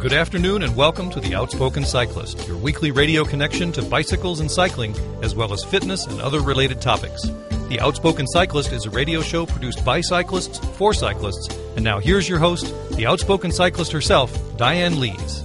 Good afternoon and welcome to The Outspoken Cyclist, your weekly radio connection to bicycles and cycling, as well as fitness and other related topics. The Outspoken Cyclist is a radio show produced by cyclists for cyclists. And now here's your host, the outspoken cyclist herself, Diane Lees.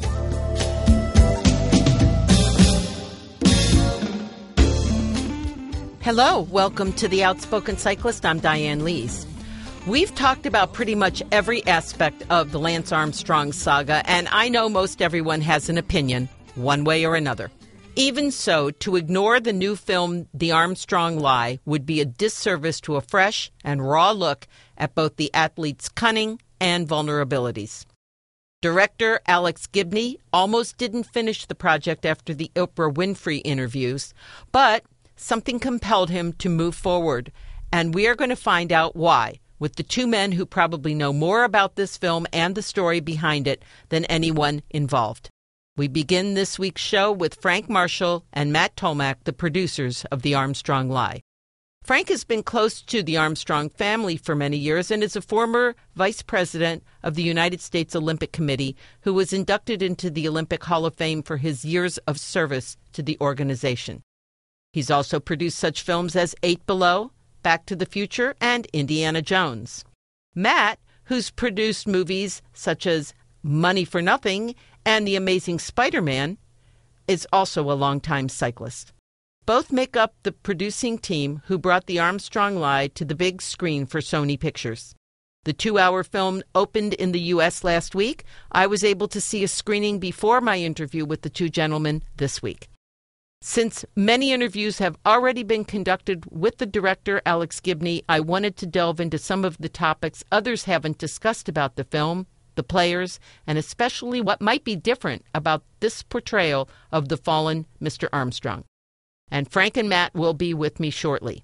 Hello, welcome to The Outspoken Cyclist. I'm Diane Lees. We've talked about pretty much every aspect of the Lance Armstrong saga, and I know most everyone has an opinion, one way or another. Even so, to ignore the new film, The Armstrong Lie, would be a disservice to a fresh and raw look at both the athlete's cunning and vulnerabilities. Director Alex Gibney almost didn't finish the project after the Oprah Winfrey interviews, but something compelled him to move forward, and we are going to find out why, with the two men who probably know more about this film and the story behind it than anyone involved. We begin this week's show with Frank Marshall and Matt Tolmach, the producers of The Armstrong Lie. Frank has been close to the Armstrong family for many years and is a former vice president of the United States Olympic Committee who was inducted into the Olympic Hall of Fame for his years of service to the organization. He's also produced such films as Eight Below, Back to the Future, and Indiana Jones. Matt, who's produced movies such as Money for Nothing and The Amazing Spider-Man, is also a longtime cyclist. Both make up the producing team who brought The Armstrong Lie to the big screen for Sony Pictures. The 2-hour film opened in the U.S. last week. I was able to see a screening before my interview with the two gentlemen this week. Since many interviews have already been conducted with the director, Alex Gibney, I wanted to delve into some of the topics others haven't discussed about the film, the players, and especially what might be different about this portrayal of the fallen Mr. Armstrong. And Frank and Matt will be with me shortly.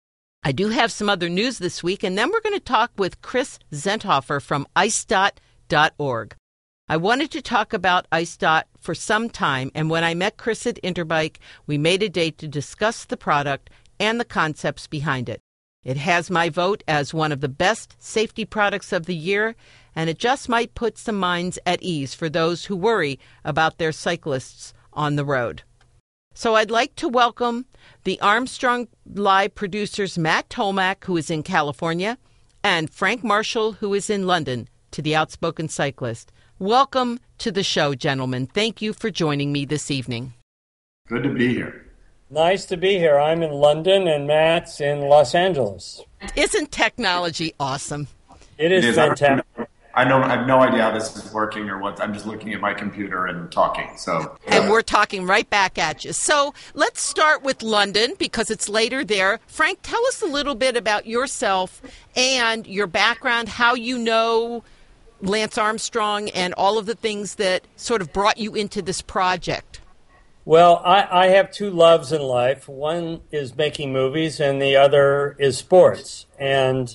I do have some other news this week, and then we're going to talk with Chris Zenthofer from ICEDOT.org. I wanted to talk about ICEDOT for some time, and when I met Chris at Interbike, we made a date to discuss the product and the concepts behind it. It has my vote as one of the best safety products of the year, and it just might put some minds at ease for those who worry about their cyclists on the road. So I'd like to welcome the Armstrong Lie producers Matt Tolmach, who is in California, and Frank Marshall, who is in London, to The Outspoken Cyclist. Welcome to the show, gentlemen. Thank you for joining me this evening. Good to be here. Nice to be here. I'm in London and Matt's in Los Angeles. Isn't technology awesome? It is fantastic. I have no idea how this is working or what. I'm just looking at my computer and talking. And we're talking right back at you. So let's start with London because it's later there. Frank, tell us a little bit about yourself and your background, how you know Lance Armstrong and all of the things that sort of brought you into this project. Well, I have two loves in life. One is making movies and the other is sports. And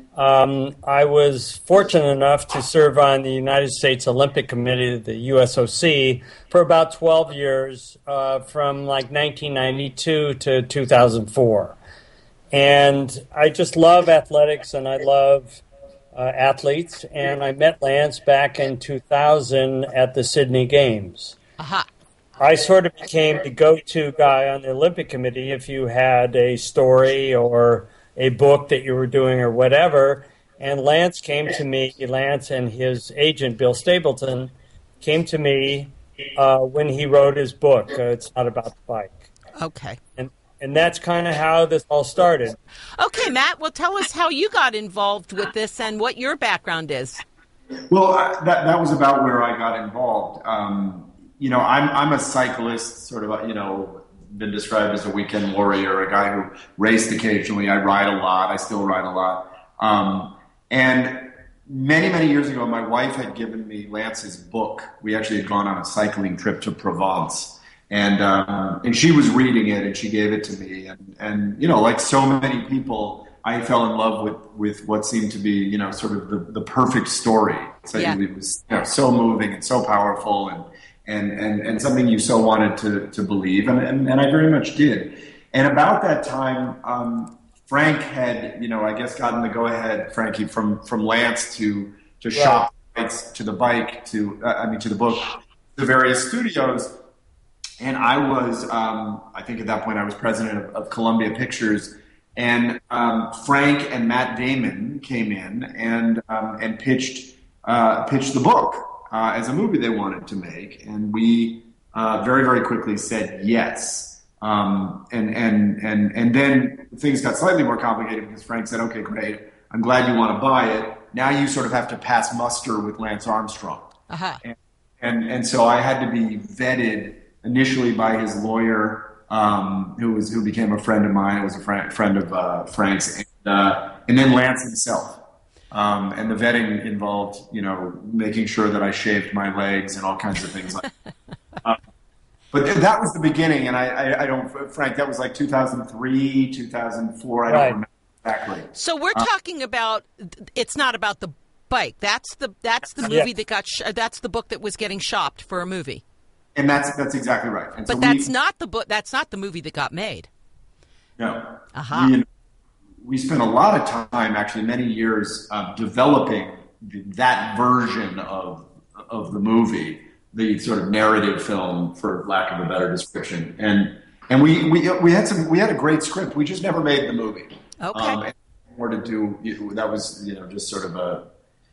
I was fortunate enough to serve on the United States Olympic Committee, the USOC, for about 12 years, from like 1992 to 2004. And I just love athletics and I love athletes, and I met Lance back in 2000 at the Sydney Games. Aha. I sort of became the go-to guy on the Olympic Committee if you had a story or a book that you were doing or whatever, and Lance and his agent, Bill Stapleton, came to me when he wrote his book, It's Not About the Bike. Okay. And that's kind of how this all started. Okay, Matt, well, tell us how you got involved with this and what your background is. Well, that was about where I got involved. I'm a cyclist, sort of, been described as a weekend warrior, a guy who raced occasionally. I ride a lot. I still ride a lot. And many, many years ago, my wife had given me Lance's book. We actually had gone on a cycling trip to Provence. And she was reading it, and she gave it to me. And like so many people, I fell in love with what seemed to be, sort of the perfect story. So it was so moving and so powerful, and something you so wanted to believe, and I very much did. And about that time, Frank had, I guess, gotten the go-ahead, Frankie, from Lance to shop rights to the bike, to the book, the various studios. And I was, I think at that point I was president of Columbia Pictures, and Frank and Matt Damon came in and pitched the book as a movie they wanted to make, and we very, very quickly said yes. And then things got slightly more complicated because Frank said, "Okay, great. I'm glad you want to buy it. Now you sort of have to pass muster with Lance Armstrong." Uh-huh. And so I had to be vetted initially by his lawyer, who became a friend of mine, was a friend of Frank's, and then Lance himself. And the vetting involved, making sure that I shaved my legs and all kinds of things like that. But that was the beginning, and I don't, Frank, that was like 2003, 2004, I don't remember exactly. So we're talking about, it's not about the bike. That's the movie that got, that's the book that was getting shopped for a movie. And that's exactly right. And but so that's not the book, that's not the movie that got made. No. Uh-huh. We spent a lot of time, actually many years, developing that version of the movie, the sort of narrative film, for lack of a better description. And we had a great script. We just never made the movie. Okay. More to do, that was just sort of a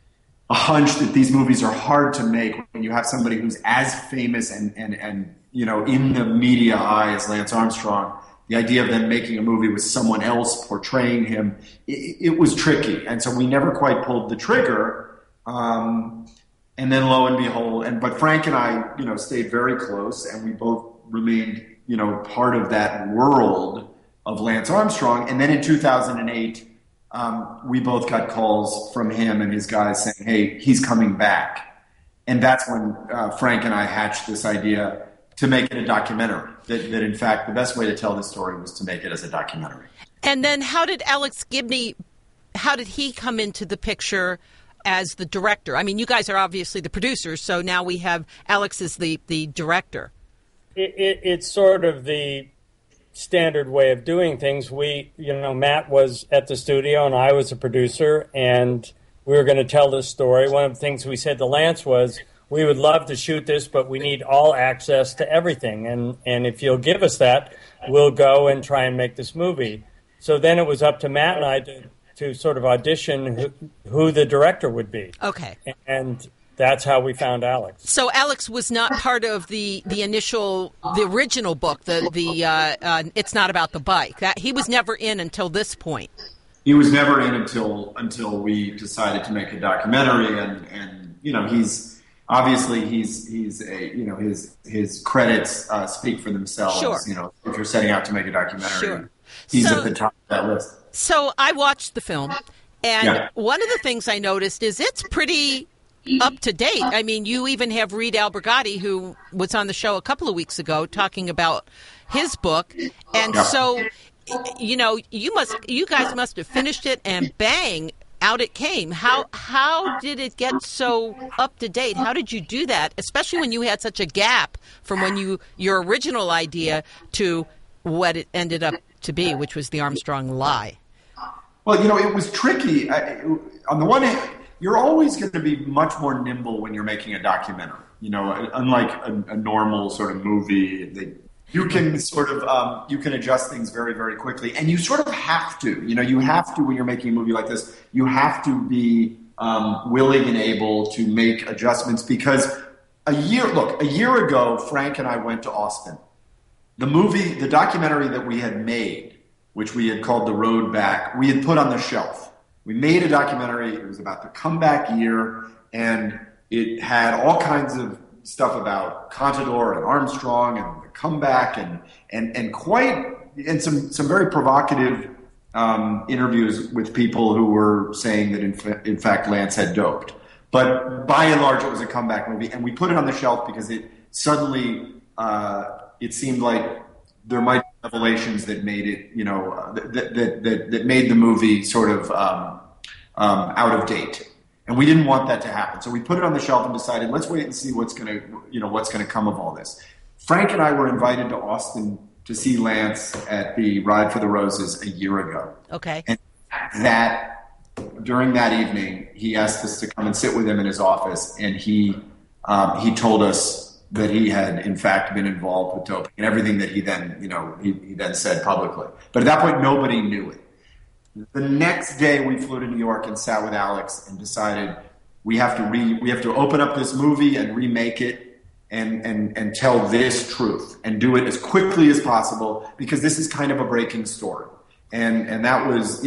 hunch that these movies are hard to make when you have somebody who's as famous and in the media eye as Lance Armstrong. The idea of them making a movie with someone else portraying him, it was tricky. And so we never quite pulled the trigger. And then lo and behold, but Frank and I, stayed very close, and we both remained, part of that world of Lance Armstrong. And then in 2008, we both got calls from him and his guys saying, "Hey, he's coming back." And that's when Frank and I hatched this idea to make it a documentary. That in fact, the best way to tell this story was to make it as a documentary. And then how did Alex Gibney, how did he come into the picture as the director? I mean, you guys are obviously the producers, so now we have Alex as the director. It's sort of the standard way of doing things. Matt was at the studio and I was a producer, and we were going to tell this story. One of the things we said to Lance was, we would love to shoot this, but we need all access to everything. And if you'll give us that, we'll go and try and make this movie. So then it was up to Matt and I to sort of audition who the director would be. Okay. And that's how we found Alex. So Alex was not part of the original book, the It's Not About the Bike. That he was never in until this point. He was never in until we decided to make a documentary, and he's obviously he's a his credits speak for themselves. Sure. If you're setting out to make a documentary, sure. He's at the top of that list. So I watched the film, and one of the things I noticed is it's pretty up to date. I mean, you even have Reed Albergotti, who was on the show a couple of weeks ago, talking about his book, and so you guys must have finished it, and bang, out it came. How did it get so up to date? How did you do that, especially when you had such a gap from when your original idea to what it ended up to be, which was the Armstrong lie? Well, it was tricky. On the one hand, you're always going to be much more nimble when you're making a documentary. Unlike a normal sort of movie, you can sort of you can adjust things very, very quickly, and you sort of have to. You have to, when you're making a movie like this, you have to be willing and able to make adjustments, because a year ago, Frank and I went to Austin. The documentary that we had made, which we had called The Road Back, we had put on the shelf. We made a documentary. It was about the comeback year, and it had all kinds of stuff about Contador and Armstrong and the comeback, and some very provocative interviews with people who were saying that in fact Lance had doped. But by and large, it was a comeback movie, and we put it on the shelf because it suddenly it seemed like there might be revelations that made it, that made the movie sort of out of date. And we didn't want that to happen. So we put it on the shelf and decided, let's wait and see what's going to come of all this. Frank and I were invited to Austin to see Lance at the Ride for the Roses a year ago. Okay. And that during that evening, he asked us to come and sit with him in his office, and he told us that he had in fact been involved with doping and everything that he then, he then said publicly. But at that point, nobody knew it. The next day, we flew to New York and sat with Alex and decided we have to open up this movie and remake it and tell this truth and do it as quickly as possible, because this is kind of a breaking story. And that was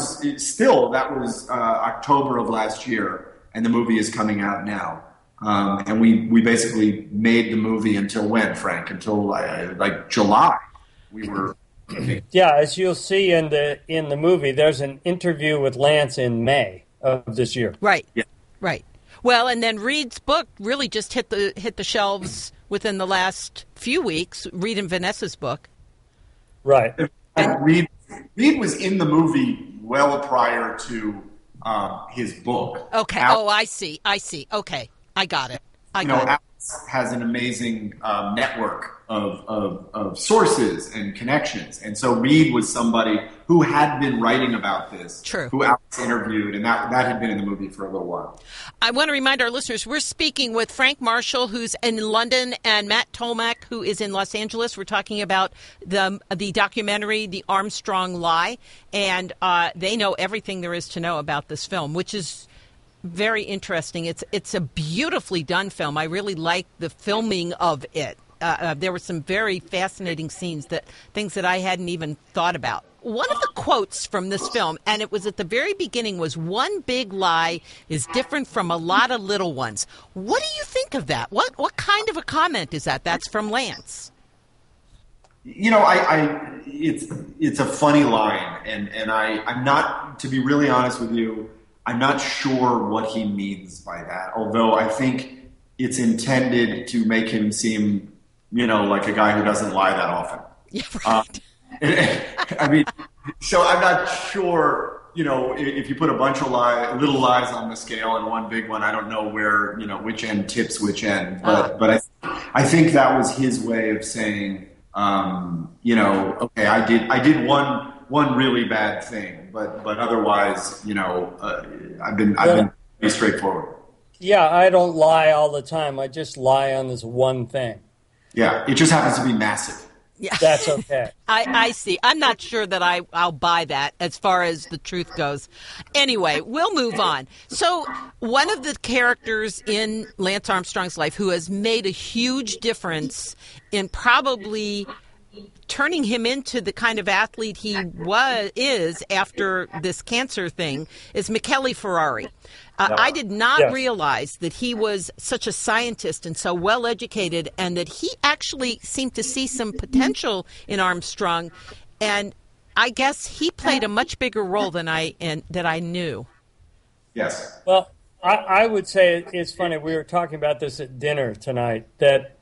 October of last year, and the movie is coming out now. And we basically made the movie until when, Frank? Until like July. We were. Yeah, as you'll see in the movie, there's an interview with Lance in May of this year. Right. Yeah. Right. Well, and then Reed's book really just hit the shelves within the last few weeks. Reed and Vanessa's book. Right. And Reed was in the movie well prior to his book. Okay. I see. Okay. I got it. Alex has an amazing network of sources and connections. And so Reed was somebody who had been writing about this, True. Who Alex interviewed, and that had been in the movie for a little while. I want to remind our listeners, we're speaking with Frank Marshall, who's in London, and Matt Tolmach, who is in Los Angeles. We're talking about the documentary, The Armstrong Lie, and they know everything there is to know about this film, which is very interesting. It's a beautifully done film. I really like the filming of it. There were some very fascinating scenes, things that I hadn't even thought about. One of the quotes from this film, and it was at the very beginning, was "One big lie is different from a lot of little ones." What do you think of that? What kind of a comment is that? That's from Lance. It's a funny line, and I'm not, to be really honest with you, I'm not sure what he means by that, although I think it's intended to make him seem, like a guy who doesn't lie that often. Yeah, right. So I'm not sure, if you put a bunch of little lies on the scale and one big one, I don't know where, which end tips which end. But I think that was his way of saying, okay, I did one really bad thing, but otherwise, I've been pretty straightforward. Yeah, I don't lie all the time. I just lie on this one thing. Yeah, it just happens to be massive. Yeah. That's okay. I see. I'm not sure that I'll buy that as far as the truth goes. Anyway, we'll move on. So one of the characters in Lance Armstrong's life who has made a huge difference in probably turning him into the kind of athlete he is after this cancer thing is Michele Ferrari. I did not realize that he was such a scientist and so well educated, and that he actually seemed to see some potential in Armstrong. And I guess he played a much bigger role than I knew. Yes. Well, I would say it's funny. We were talking about this at dinner tonight. That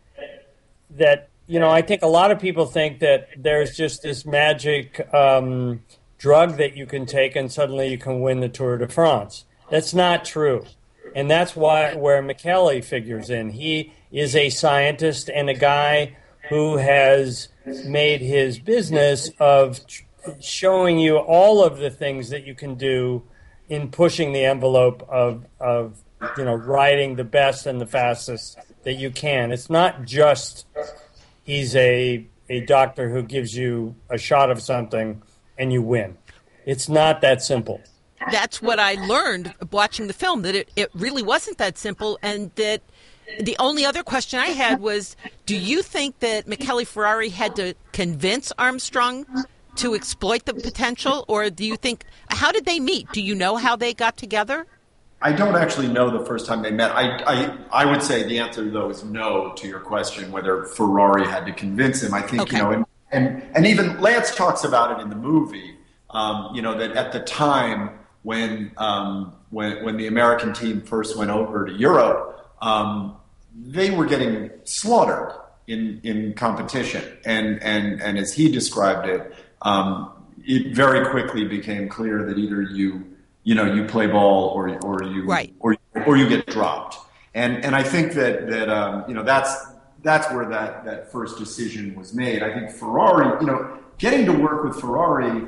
I think a lot of people think that there's just this magic drug that you can take and suddenly you can win the Tour de France. That's not true. And that's where Michele figures in. He is a scientist and a guy who has made his business of showing you all of the things that you can do in pushing the envelope of riding the best and the fastest that you can. It's not just he's a doctor who gives you a shot of something and you win. It's not that simple. That's what I learned watching the film, that it really wasn't that simple, and that the only other question I had was, do you think that Michele Ferrari had to convince Armstrong to exploit the potential, or do you think, how did they meet? Do you know how they got together? I don't actually know the first time they met. I would say the answer, though, is no to your question, whether Ferrari had to convince him. I think, okay. And even Lance talks about it in the movie, that at the time when the American team first went over to Europe, they were getting slaughtered in competition. And as he described it, it very quickly became clear that either you play ball or you right. or you get dropped. And I think that's where that first decision was made. I think Ferrari, getting to work with Ferrari,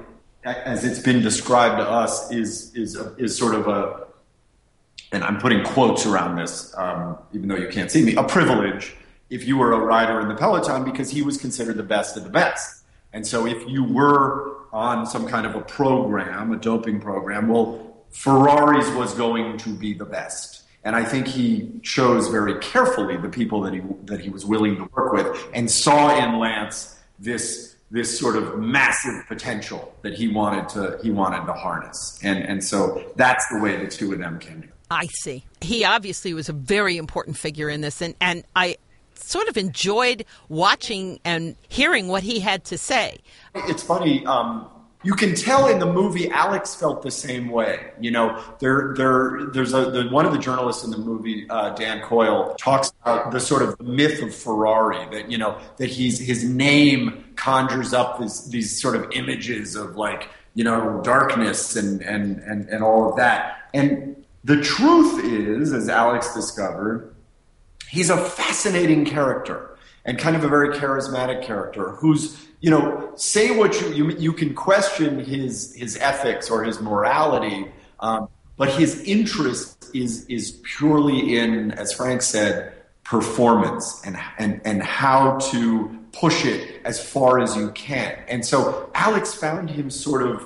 as it's been described to us, is sort of a, and I'm putting quotes around this, even though you can't see me, a privilege if you were a rider in the peloton, because he was considered the best of the best. And so if you were on some kind of a program, a doping program, well, Ferrari's was going to be the best. And I think he chose very carefully the people that he was willing to work with, and saw in Lance this sort of massive potential that he wanted to harness. And so that's the way the two of them came together. I see. He obviously was a very important figure in this, and I sort of enjoyed watching and hearing what he had to say. It's funny. You can tell in the movie Alex felt the same way. You know, there's one of the journalists in the movie, Dan Coyle, talks about the sort of myth of Ferrari, that, you know, that his name conjures up these sort of images of, like, you know, darkness and all of that. And the truth is, as Alex discovered, he's a fascinating character, and kind of a very charismatic character who's, you know, say what you can question his ethics or his morality, but his interest is purely in, as Frank said, performance and how to push it as far as you can. And so Alex found him sort of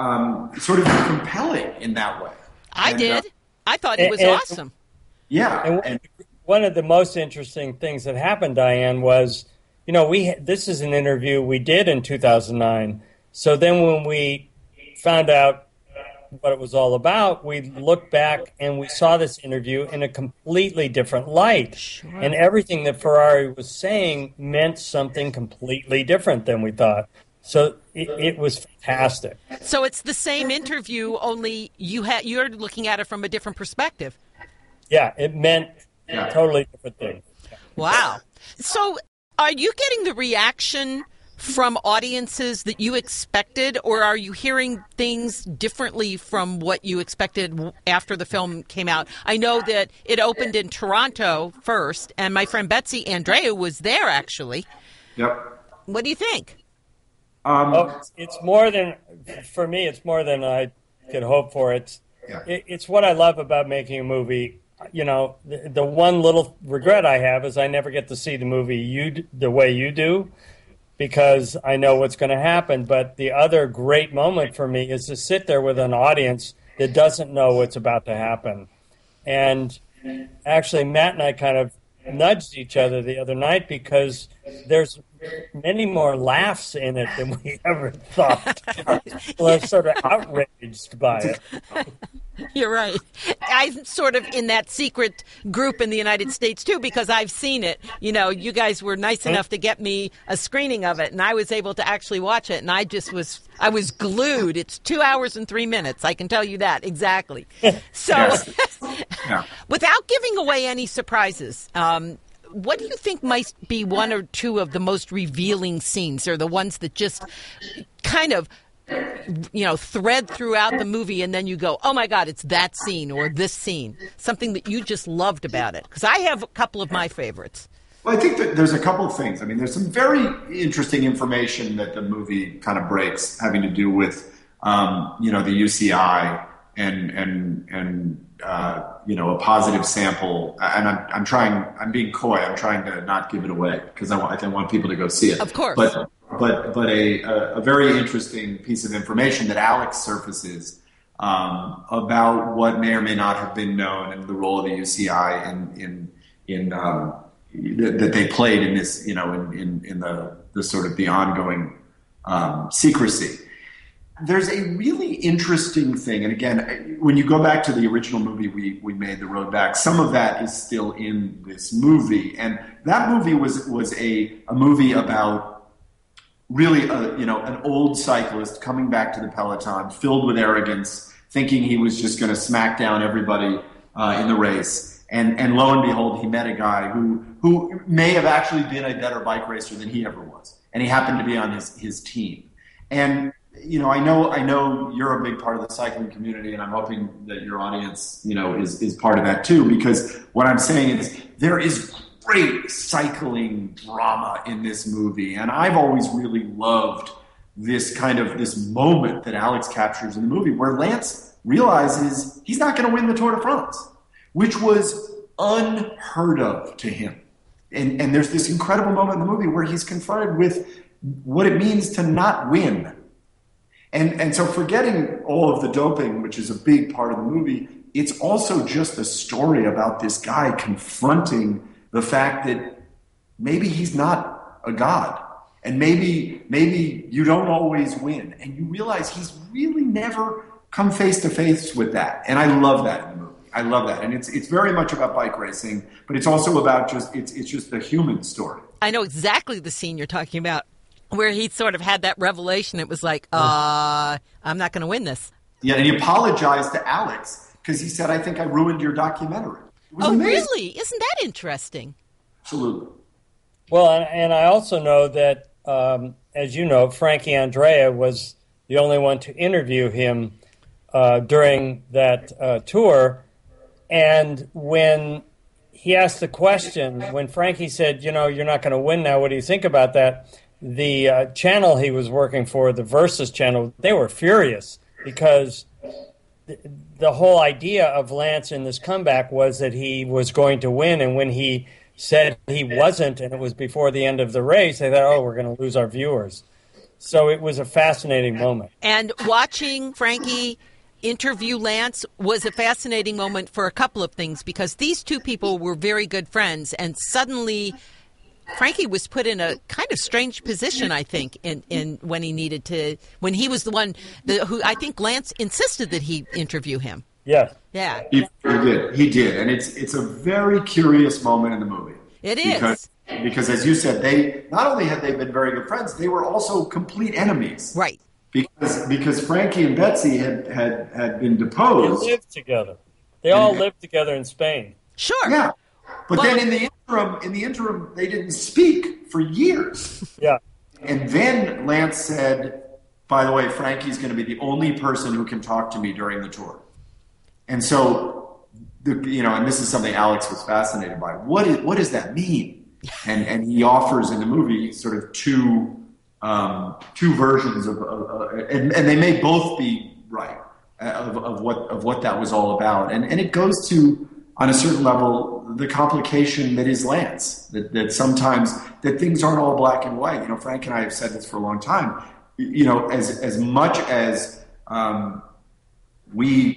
compelling in that way. I did. I thought it was awesome. Yeah. And one of the most interesting things that happened, Diane, was, you know, this is an interview we did in 2009. So then when we found out what it was all about, we looked back and we saw this interview in a completely different light. Sure. And everything that Ferrari was saying meant something completely different than we thought. So it was fantastic. So it's the same interview, only you're looking at it from a different perspective. Yeah, it meant a totally different thing. Wow. So are you getting the reaction from audiences that you expected, or are you hearing things differently from what you expected after the film came out? I know that it opened in Toronto first, and my friend Betsy Andreu was there, actually. Yep. What do you think? It's more than, for me, it's more than I could hope for. It's what I love about making a movie. You know, the one little regret I have is I never get to see the movie the way you do, because I know what's going to happen. But the other great moment for me is to sit there with an audience that doesn't know what's about to happen. And actually, Matt and I kind of nudged each other the other night, because there's many more laughs in it than we ever thought. We're sort of outraged by it. You're right. I'm sort of in that secret group in the United States, too, because I've seen it. You know, you guys were nice enough to get me a screening of it, and I was able to actually watch it, and I was glued. It's 2 hours and 3 minutes. I can tell you that exactly. So without giving away any surprises, what do you think might be one or two of the most revealing scenes, or the ones that just kind of, you know, thread throughout the movie, and then you go, oh my God, it's that scene or this scene, something that you just loved about it? Because I have a couple of my favorites. Well, I think that there's a couple of things. I mean, there's some very interesting information that the movie kind of breaks, having to do with, you know, the UCI and you know, a positive sample. And I'm being coy. I'm trying to not give it away, because I want people to go see it. Of course. But a very interesting piece of information that Alex surfaces about what may or may not have been known, and the role of the UCI in that they played in this, you know, in the sort of the ongoing secrecy. There's a really interesting thing, and again, when you go back to the original movie we made, The Road Back, some of that is still in this movie, and that movie was a movie about really you know, an old cyclist coming back to the peloton, filled with arrogance, thinking he was just going to smack down everybody in the race, and lo and behold, he met a guy who may have actually been a better bike racer than he ever was, and he happened to be on his team. And you know, I know you're a big part of the cycling community, and I'm hoping that your audience, you know, is part of that too, because what I'm saying is there is great cycling drama in this movie, and I've always really loved this moment that Alex captures in the movie where Lance realizes he's not going to win the Tour de France, which was unheard of to him. And there's this incredible moment in the movie where he's confronted with what it means to not win. And so forgetting all of the doping, which is a big part of the movie, it's also just a story about this guy confronting the fact that maybe he's not a god. And maybe you don't always win. And you realize he's really never come face to face with that. And I love that in the movie. I love that. And it's very much about bike racing, but it's also about it's just a human story. I know exactly the scene you're talking about, where he sort of had that revelation. It was like, I'm not going to win this. Yeah, and he apologized to Alex because he said, I think I ruined your documentary. It was amazing. Really? Isn't that interesting? Absolutely. Well, and I also know that, as you know, Frankie Andrea was the only one to interview him during that tour. And when he asked the question, when Frankie said, you're not going to win now, what do you think about that? The channel he was working for, the Versus channel, they were furious because the whole idea of Lance in this comeback was that he was going to win. And when he said he wasn't, and it was before the end of the race, they thought, we're going to lose our viewers. So it was a fascinating moment. And watching Frankie interview Lance was a fascinating moment for a couple of things, because these two people were very good friends, and suddenly Frankie was put in a kind of strange position, I think, in when he needed to, when he was the one who I think Lance insisted that he interview him. Yeah. Yeah. He did. And it's a very curious moment in the movie. It is. Because as you said, they not only had they been very good friends, they were also complete enemies. Right. Because Frankie and Betsy had been deposed. They lived together. They all lived together in Spain. Sure. Yeah. But then in the interim, they didn't speak for years. Yeah. And then Lance said, by the way, Frankie's going to be the only person who can talk to me during the tour. And so, and this is something Alex was fascinated by. What does that mean? And he offers in the movie sort of two versions of and they may both be right of what that was all about. And it goes to, on a certain level, the complication that is Lance, that sometimes that things aren't all black and white. Frank and I have said this for a long time. As much as we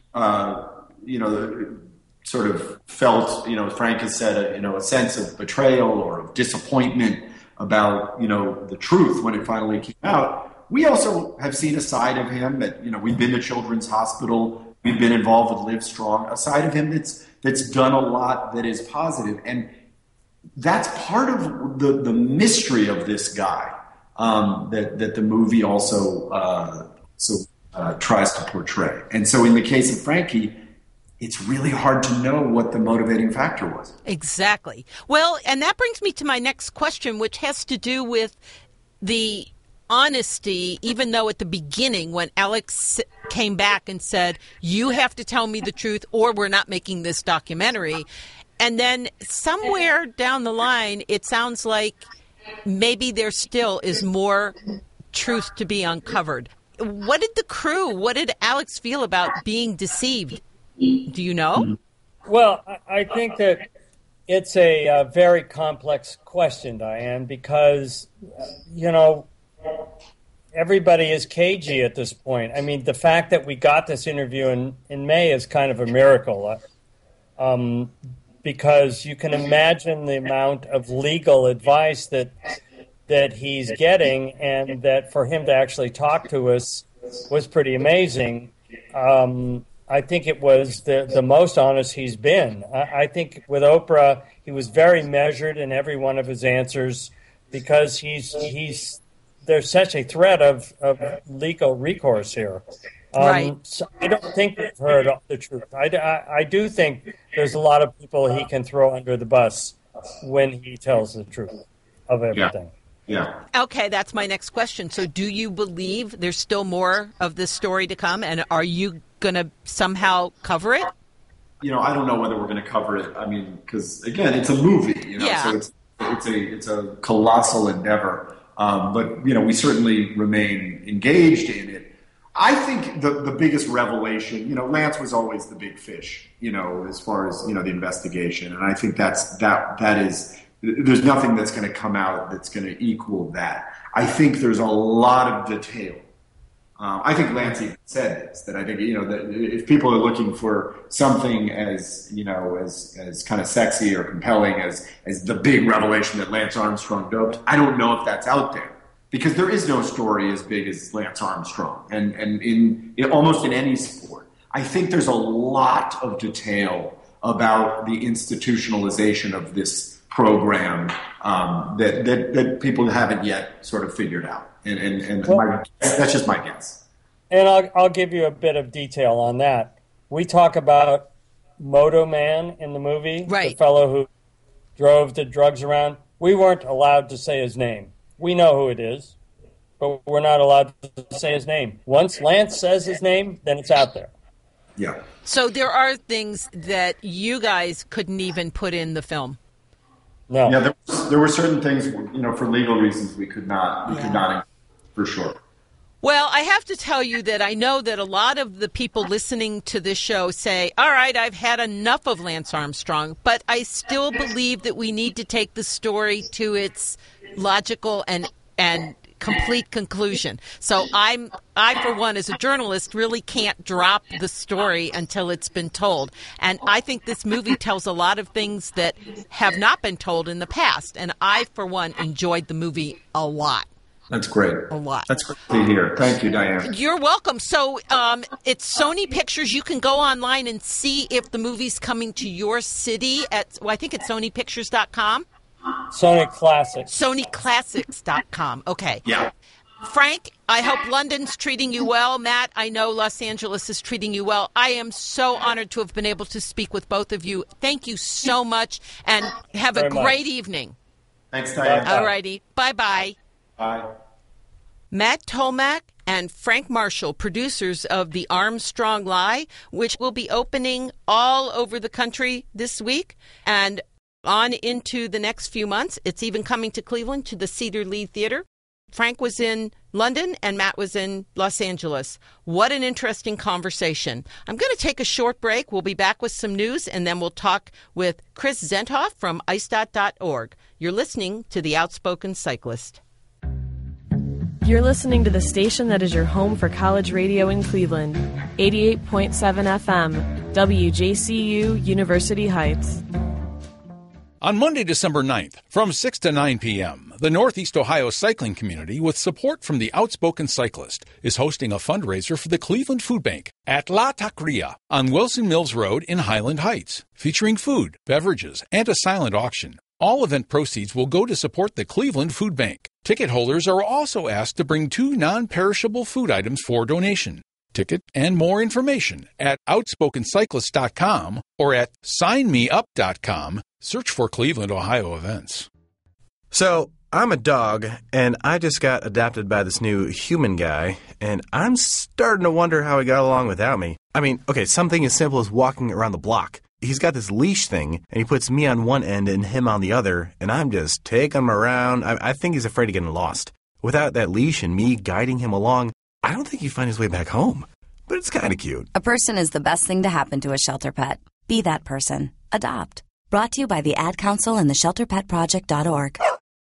sort of felt, Frank has said, a sense of betrayal or of disappointment about, the truth when it finally came out. We also have seen a side of him that, we've been to Children's Hospital, we've been involved with Live Strong, a side of him that's done a lot that is positive. And that's part of the mystery of this guy that the movie also tries to portray. And so in the case of Frankie, it's really hard to know what the motivating factor was. Exactly. Well, and that brings me to my next question, which has to do with the honesty, even though at the beginning when Alex came back and said, you have to tell me the truth or we're not making this documentary. And then somewhere down the line, it sounds like maybe there still is more truth to be uncovered. What did Alex feel about being deceived? Do you know? Well, I think that it's a very complex question, Diane, because, everybody is cagey at this point. I mean, the fact that we got this interview in May is kind of a miracle, because you can imagine the amount of legal advice that he's getting, and that for him to actually talk to us was pretty amazing. I think it was the most honest he's been. I think with Oprah, he was very measured in every one of his answers because there's such a threat of legal recourse here. Right. So I don't think we've heard the truth. I do think there's a lot of people he can throw under the bus when he tells the truth of everything. Yeah. Okay, that's my next question. So do you believe there's still more of this story to come, and are you going to somehow cover it? I don't know whether we're going to cover it. I mean, because again, it's a movie, Yeah. So it's a colossal endeavor. But, we certainly remain engaged in it. I think the biggest revelation, Lance was always the big fish, as far as, the investigation. And I think that is, there's nothing that's going to come out that's going to equal that. I think there's a lot of detail. I think Lance even said this, that I think, that if people are looking for something as, as kind of sexy or compelling as the big revelation that Lance Armstrong doped, I don't know if that's out there. Because there is no story as big as Lance Armstrong, and in almost in any sport. I think there's a lot of detail about the institutionalization of this program that people haven't yet sort of figured out, and that's just my guess. And I'll give you a bit of detail on that. We talk about Moto Man in the movie, right? The fellow who drove the drugs around. We weren't allowed to say his name. We know who it is, but we're not allowed to say his name. Once Lance says his name, then it's out there. Yeah. So there are things that you guys couldn't even put in the film. No. Yeah, there were certain things, for legal reasons we could not, for sure. Well, I have to tell you that I know that a lot of the people listening to this show say, all right, I've had enough of Lance Armstrong, but I still believe that we need to take the story to its logical and complete conclusion. So I, for one, as a journalist, really can't drop the story until it's been told. And I think this movie tells a lot of things that have not been told in the past. And I, for one, enjoyed the movie a lot. That's great. A lot. That's great to hear. Thank you, Diane. You're welcome. So it's Sony Pictures. You can go online and see if the movie's coming to your city at, I think it's SonyPictures.com. Sony Classics. SonyClassics.com. Okay. Yeah. Frank, I hope London's treating you well. Matt, I know Los Angeles is treating you well. I am so honored to have been able to speak with both of you. Thank you so much, and have a great evening. Thanks, Diane. All righty. Bye-bye. Bye. Matt Tolmach and Frank Marshall, producers of The Armstrong Lie, which will be opening all over the country this week and on into the next few months. It's even coming to Cleveland to the Cedar Lee Theater. Frank was in London and Matt was in Los Angeles. What an interesting conversation. I'm going to take a short break. We'll be back with some news, and then we'll talk with Chris Zenthoff from ICEDOT.org. You're listening to The Outspoken Cyclist. You're listening to the station that is your home for college radio in Cleveland, 88.7 FM, WJCU, University Heights. On Monday, December 9th, from 6 to 9 p.m., the Northeast Ohio Cycling Community, with support from the Outspoken Cyclist, is hosting a fundraiser for the Cleveland Food Bank at La Taqueria on Wilson Mills Road in Highland Heights, featuring food, beverages, and a silent auction. All event proceeds will go to support the Cleveland Food Bank. Ticket holders are also asked to bring 2 non-perishable food items for donation. Ticket and more information at outspokencyclist.com or at signmeup.com. Search for Cleveland, Ohio events. So, I'm a dog, and I just got adopted by this new human guy, and I'm starting to wonder how he got along without me. I mean, okay, something as simple as walking around the block. He's got this leash thing, and he puts me on one end and him on the other, and I'm just taking him around. I think he's afraid of getting lost. Without that leash and me guiding him along, I don't think he'd find his way back home. But it's kind of cute. A person is the best thing to happen to a shelter pet. Be that person. Adopt. Brought to you by the Ad Council and the ShelterPetProject.org.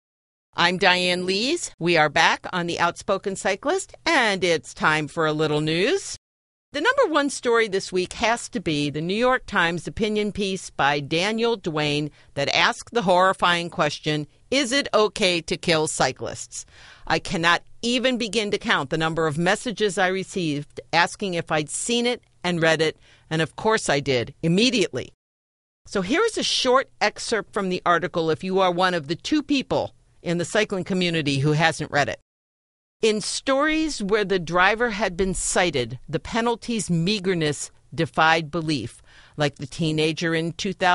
I'm Diane Lees. We are back on The Outspoken Cyclist, and it's time for a little news. The number one story this week has to be the New York Times opinion piece by Daniel Duane that asked the horrifying question, is it okay to kill cyclists? I cannot even begin to count the number of messages I received asking if I'd seen it and read it, and of course I did, immediately. So here's a short excerpt from the article if you are one of the 2 people in the cycling community who hasn't read it. In stories where the driver had been cited, the penalty's meagerness defied belief, like the teenager in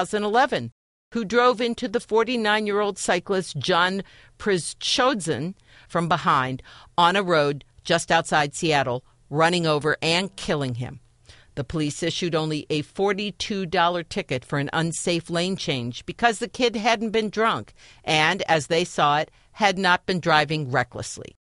2011 who drove into the 49-year-old cyclist John Przychodzen from behind on a road just outside Seattle, running over and killing him. The police issued only a $42 ticket for an unsafe lane change because the kid hadn't been drunk and, as they saw it, had not been driving recklessly.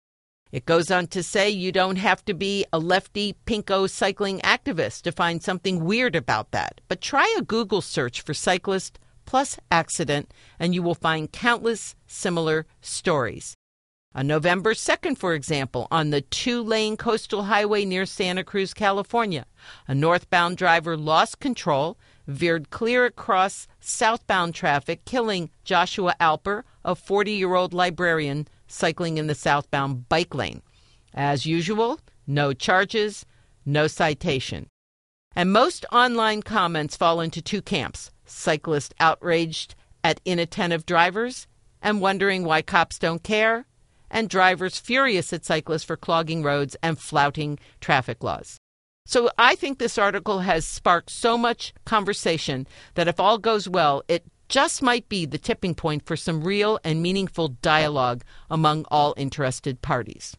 It goes on to say you don't have to be a lefty pinko cycling activist to find something weird about that. But try a Google search for cyclist plus accident, and you will find countless similar stories. On November 2nd, for example, on the 2-lane coastal highway near Santa Cruz, California, a northbound driver lost control, veered clear across southbound traffic, killing Joshua Alper, a 40-year-old librarian cycling in the southbound bike lane. As usual, no charges, no citation. And most online comments fall into two camps: cyclists outraged at inattentive drivers and wondering why cops don't care, and drivers furious at cyclists for clogging roads and flouting traffic laws. So I think this article has sparked so much conversation that if all goes well, it just might be the tipping point for some real and meaningful dialogue among all interested parties.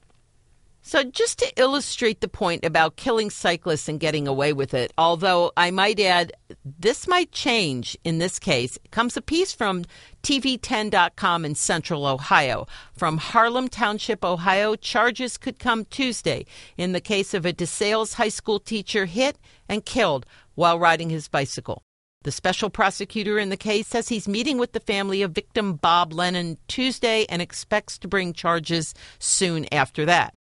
So just to illustrate the point about killing cyclists and getting away with it, although I might add this might change in this case, comes a piece from TV10.com in Central Ohio. From Harlem Township, Ohio, charges could come Tuesday in the case of a DeSales high school teacher hit and killed while riding his bicycle. The special prosecutor in the case says he's meeting with the family of victim Bob Lennon Tuesday and expects to bring charges soon after that.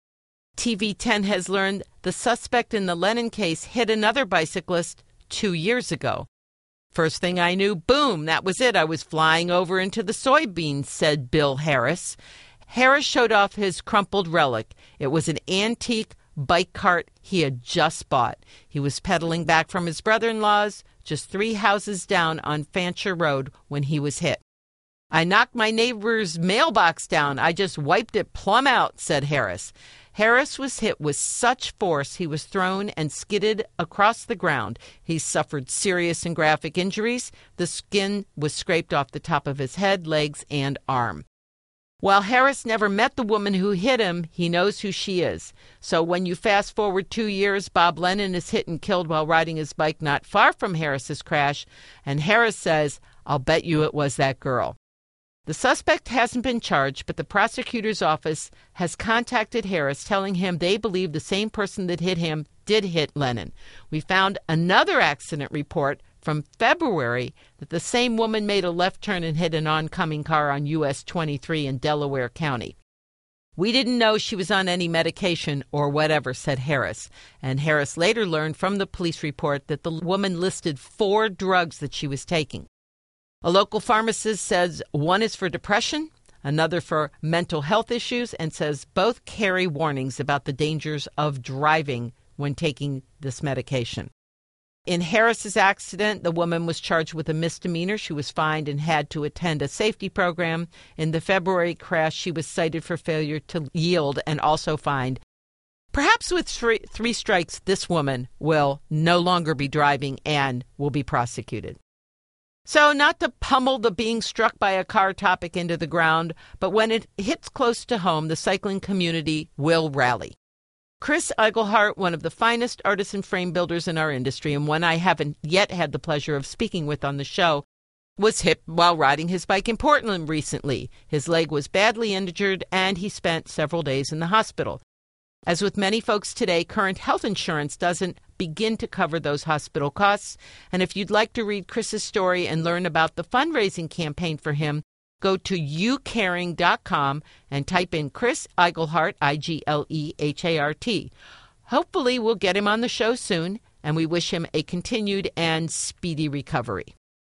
TV10 has learned the suspect in the Lennon case hit another bicyclist 2 years ago. First thing I knew, boom, that was it. I was flying over into the soybeans, said Bill Harris. Harris showed off his crumpled relic. It was an antique bike cart he had just bought. He was pedaling back from his brother-in-law's just 3 houses down on Fancher Road when he was hit. I knocked my neighbor's mailbox down. I just wiped it plumb out, said Harris. Harris was hit with such force he was thrown and skidded across the ground. He suffered serious and graphic injuries. The skin was scraped off the top of his head, legs, and arm. While Harris never met the woman who hit him, he knows who she is. So when you fast forward 2 years, Bob Lennon is hit and killed while riding his bike not far from Harris's crash, and Harris says, "I'll bet you it was that girl." The suspect hasn't been charged, but the prosecutor's office has contacted Harris, telling him they believe the same person that hit him did hit Lennon. We found another accident report from February that the same woman made a left turn and hit an oncoming car on US 23 in Delaware County. We didn't know she was on any medication or whatever, said Harris. And Harris later learned from the police report that the woman listed 4 drugs that she was taking. A local pharmacist says one is for depression, another for mental health issues, and says both carry warnings about the dangers of driving when taking this medication. In Harris's accident, the woman was charged with a misdemeanor. She was fined and had to attend a safety program. In the February crash, she was cited for failure to yield and also fined. Perhaps with three strikes, this woman will no longer be driving and will be prosecuted. So not to pummel the being struck by a car topic into the ground, but when it hits close to home, the cycling community will rally. Chris Eichelhart, one of the finest artisan frame builders in our industry and one I haven't yet had the pleasure of speaking with on the show, was hit while riding his bike in Portland recently. His leg was badly injured and he spent several days in the hospital. As with many folks today, current health insurance doesn't begin to cover those hospital costs. And if you'd like to read Chris's story and learn about the fundraising campaign for him, go to youcaring.com and type in Chris Eichelhart, Eichelhart. Hopefully we'll get him on the show soon, and we wish him a continued and speedy recovery.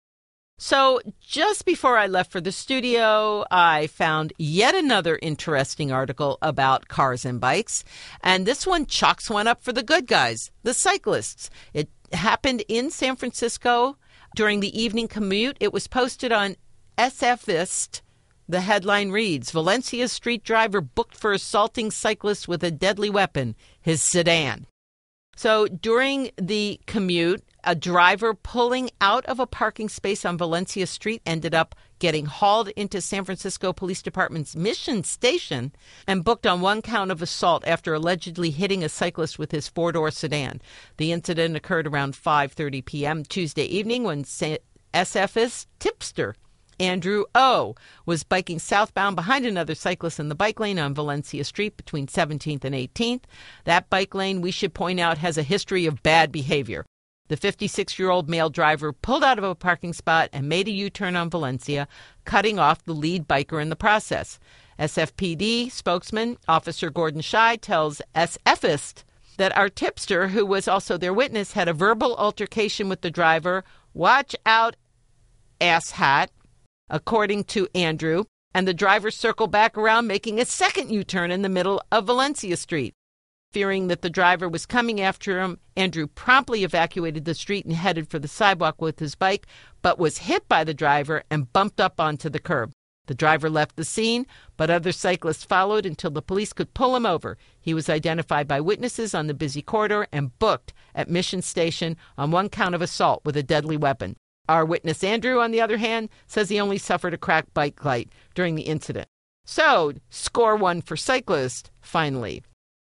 So just before I left for the studio, I found yet another interesting article about cars and bikes. And this one chalks one up for the good guys, the cyclists. It happened in San Francisco during the evening commute. It was posted on SFist. The headline reads, Valencia street driver booked for assaulting cyclist with a deadly weapon, his sedan. So during the commute, a driver pulling out of a parking space on Valencia Street ended up getting hauled into San Francisco Police Department's Mission Station and booked on one count of assault after allegedly hitting a cyclist with his 4-door sedan. The incident occurred around 5:30 p.m. Tuesday evening when SFist tipster Andrew O. was biking southbound behind another cyclist in the bike lane on Valencia Street between 17th and 18th. That bike lane, we should point out, has a history of bad behavior. The 56-year-old male driver pulled out of a parking spot and made a U-turn on Valencia, cutting off the lead biker in the process. SFPD spokesman Officer Gordon Scheid tells SFist that our tipster, who was also their witness, had a verbal altercation with the driver. Watch out, asshat, according to Andrew, and the driver circled back around, making a second U-turn in the middle of Valencia Street. Fearing that the driver was coming after him, Andrew promptly evacuated the street and headed for the sidewalk with his bike, but was hit by the driver and bumped up onto the curb. The driver left the scene, but other cyclists followed until the police could pull him over. He was identified by witnesses on the busy corridor and booked at Mission Station on one count of assault with a deadly weapon. Our witness Andrew, on the other hand, says he only suffered a cracked bike light during the incident. So, score one for cyclist, finally.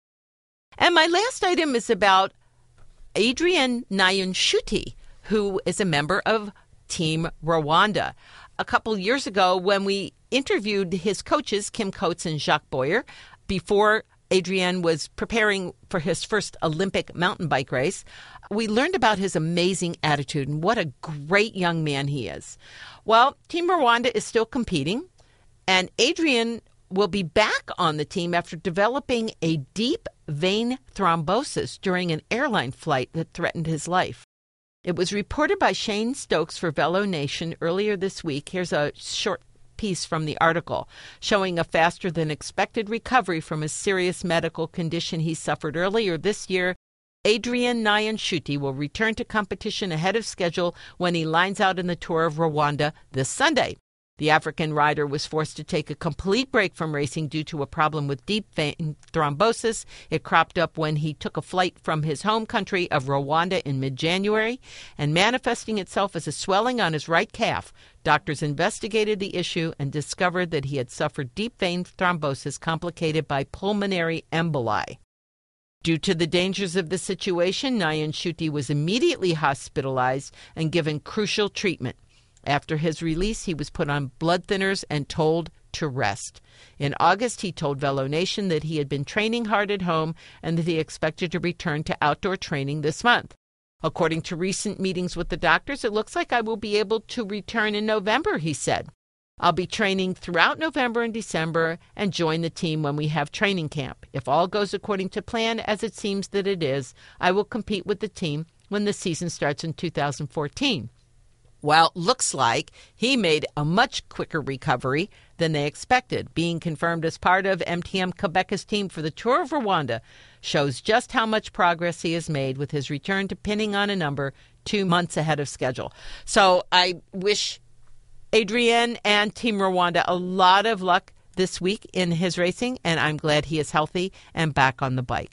And my last item is about Adrian Nayonshuti, who is a member of Team Rwanda. A couple years ago, when we interviewed his coaches, Kim Coates and Jacques Boyer, before Adrian was preparing for his first Olympic mountain bike race, we learned about his amazing attitude and what a great young man he is. Well, Team Rwanda is still competing, and Adrian will be back on the team after developing a deep vein thrombosis during an airline flight that threatened his life. It was reported by Shane Stokes for Velo Nation earlier this week. Here's a short piece from the article showing a faster than expected recovery from a serious medical condition he suffered earlier this year. Adrian Nayonshuti will return to competition ahead of schedule when he lines out in the Tour of Rwanda this Sunday. The African rider was forced to take a complete break from racing due to a problem with deep vein thrombosis. It cropped up when he took a flight from his home country of Rwanda in mid-January, and manifesting itself as a swelling on his right calf. Doctors investigated the issue and discovered that he had suffered deep vein thrombosis complicated by pulmonary emboli. Due to the dangers of the situation, Nayonshuti was immediately hospitalized and given crucial treatment. After his release, he was put on blood thinners and told to rest. In August, he told Velo Nation that he had been training hard at home and that he expected to return to outdoor training this month. According to recent meetings with the doctors, it looks like I will be able to return in November, he said. I'll be training throughout November and December and join the team when we have training camp. If all goes according to plan, as it seems that it is, I will compete with the team when the season starts in 2014. Well, looks like he made a much quicker recovery than they expected. Being confirmed as part of MTM Quebec's team for the Tour of Rwanda shows just how much progress he has made with his return to pinning on a number 2 months ahead of schedule. So I wish Adrian and Team Rwanda a lot of luck this week in his racing, and I'm glad he is healthy and back on the bike.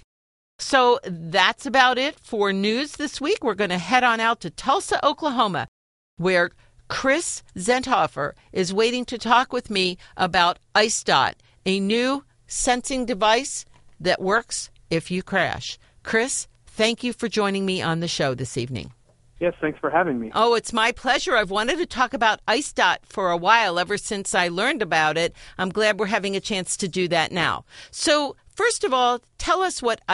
So that's about it for news this week. We're going to head on out to Tulsa, Oklahoma, where Chris Zenthofer is waiting to talk with me about IceDot, a new sensing device that works if you crash. Chris, thank you for joining me on the show this evening. Yes, thanks for having me. Oh, it's my pleasure. I've wanted to talk about IceDot for a while, ever since I learned about it. I'm glad we're having a chance to do that now. So, first of all, tell us what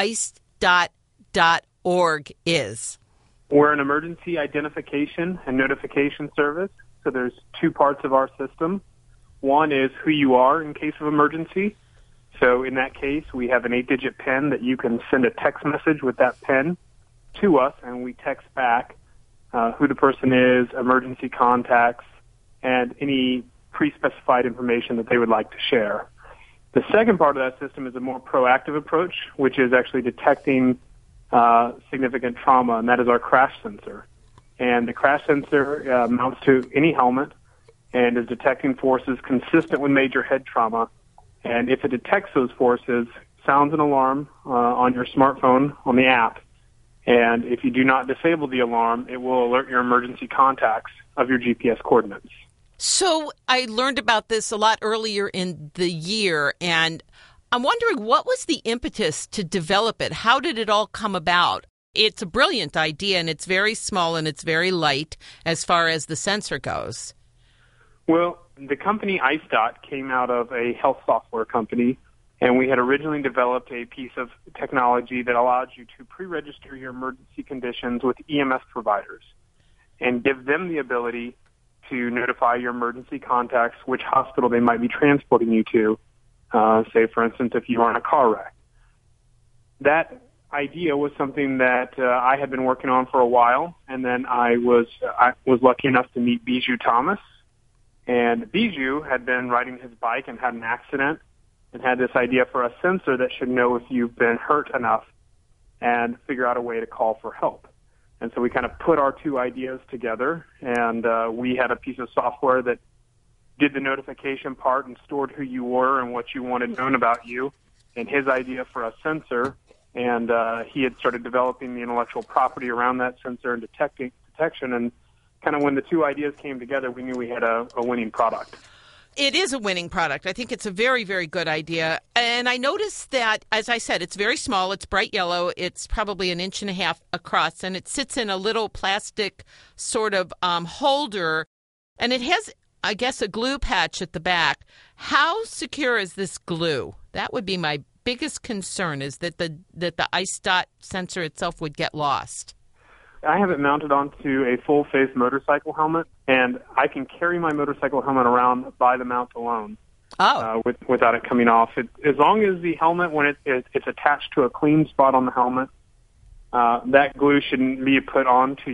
IceDot.org is. We're an emergency identification and notification service. So there's two parts of our system. One is who you are in case of emergency. So in that case, we have an 8-digit PIN that you can send a text message with that PIN to us, and we text back who the person is, emergency contacts, and any pre-specified information that they would like to share. The second part of that system is a more proactive approach, which is actually detecting significant trauma, and that is our crash sensor. And the crash sensor mounts to any helmet and is detecting forces consistent with major head trauma. And if it detects those forces, sounds an alarm on your smartphone on the app. And if you do not disable the alarm, it will alert your emergency contacts of your GPS coordinates. So I learned about this a lot earlier in the year, and I'm wondering, what was the impetus to develop it? How did it all come about? It's a brilliant idea, and it's very small and it's very light as far as the sensor goes. Well, the company IceDot came out of a health software company, and we had originally developed a piece of technology that allowed you to pre-register your emergency conditions with EMS providers and give them the ability to notify your emergency contacts which hospital they might be transporting you to, say, for instance, if you are in a car wreck. That idea was something that I had been working on for a while, and then I was lucky enough to meet Bijou Thomas. And Bijou had been riding his bike and had an accident and had this idea for a sensor that should know if you've been hurt enough and figure out a way to call for help. And so we kind of put our two ideas together, and we had a piece of software that did the notification part and stored who you were and what you wanted known about you, and his idea for a sensor. And he had started developing the intellectual property around that sensor and detection. And kind of when the two ideas came together, we knew we had a winning product. It is a winning product. I think it's a very, very good idea. And I noticed that, as I said, it's very small. It's bright yellow. It's probably 1.5 inches across, and it sits in a little plastic sort of holder. And it has, I guess, a glue patch at the back. How secure is this glue? That would be my biggest concern, is that the IceDot sensor itself would get lost. I have it mounted onto a full-face motorcycle helmet, and I can carry my motorcycle helmet around by the mount alone without it coming off. As long as the helmet, when it's attached to a clean spot on the helmet, that glue shouldn't be put onto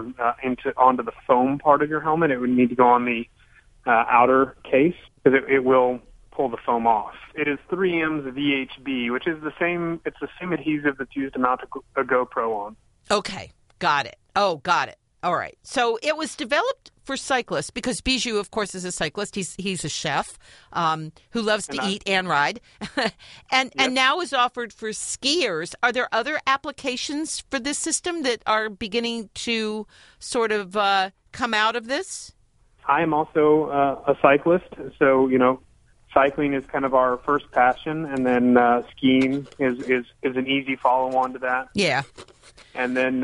onto the foam part of your helmet. It would need to go on the outer case, because it will pull the foam off. It is 3M's VHB, which is the same adhesive that's used to mount a GoPro on. Okay. Got it. Oh, got it. All right. So it was developed for cyclists because Bijou, of course, is a cyclist. He's a chef who loves to eat and ride. and now is offered for skiers. Are there other applications for this system that are beginning to sort of come out of this? I am also a cyclist. So, cycling is kind of our first passion, and then skiing is an easy follow-on to that. Yeah. And then,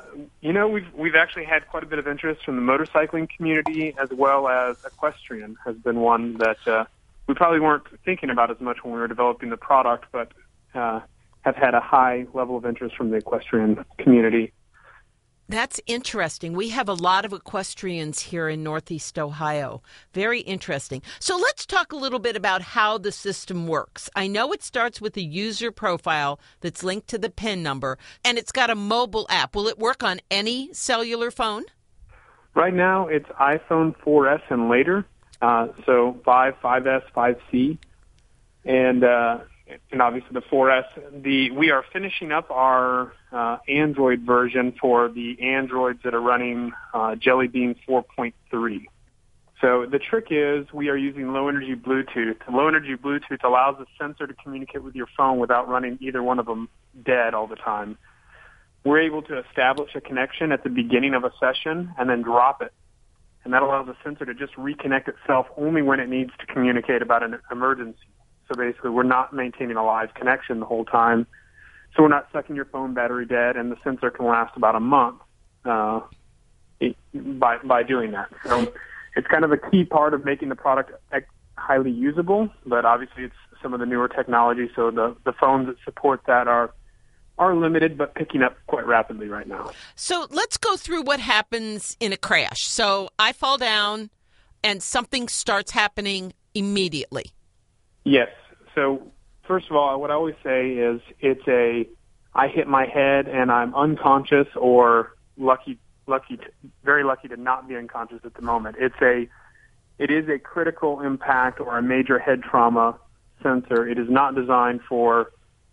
we've actually had quite a bit of interest from the motorcycling community, as well as equestrian has been one that we probably weren't thinking about as much when we were developing the product, but have had a high level of interest from the equestrian community. That's interesting. We have a lot of equestrians here in Northeast Ohio. Very interesting. So let's talk a little bit about how the system works. I know it starts with a user profile that's linked to the PIN number, and it's got a mobile app. Will it work on any cellular phone? Right now, it's iPhone 4S and later, so 5, 5S, 5C, and obviously the 4S. We are finishing up our Android version for the Androids that are running Jelly Bean 4.3. So the trick is we are using low-energy Bluetooth. Low-energy Bluetooth allows the sensor to communicate with your phone without running either one of them dead all the time. We're able to establish a connection at the beginning of a session and then drop it. And that allows the sensor to just reconnect itself only when it needs to communicate about an emergency. So basically, we're not maintaining a live connection the whole time. So we're not sucking your phone battery dead, and the sensor can last about a month by doing that. So it's kind of a key part of making the product highly usable, but obviously it's some of the newer technology, so the phones that support that are limited but picking up quite rapidly right now. So let's go through what happens in a crash. So I fall down, and something starts happening immediately. Yes. So first of all, what I always say is I hit my head and I'm unconscious or very lucky to not be unconscious at the moment. It is a critical impact or a major head trauma sensor. It is not designed for,